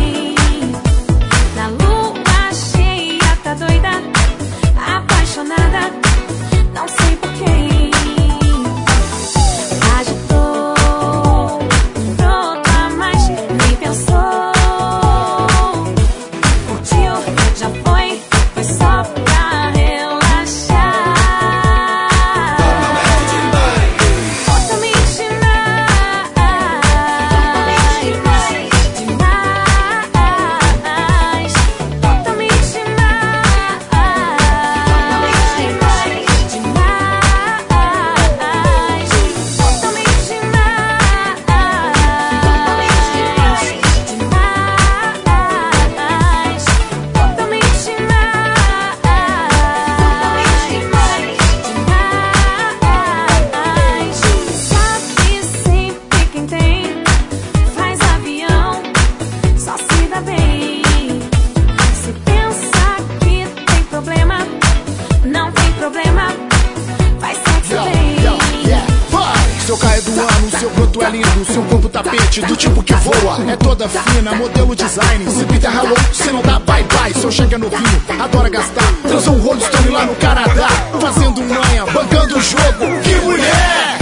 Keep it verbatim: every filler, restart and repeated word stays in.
Na lua cheia, tá doida, apaixonada, não sei porquê. Agitou, brota, mas nem pensou. Curtiu, já foi, foi só pra relaxar. Totalmente demais, demais, totalmente demais, demais, totalmente demais, totalmente demais. Sabe sempre quem tem, faz avião, só se dá bem. Se pensa que tem problema, não tem problema, faz sexo bem. Seu carro é do ano, seu broto é lindo, seu corpo tapete, do tipo que voa. É toda fina, modelo design. Se pinta hello, cê não dá bye bye. Seu cheque é novinho, adora gastar. Transou um Rolling Stone lá no Canadá, fazendo manha, bancando o jogo. Que mulher!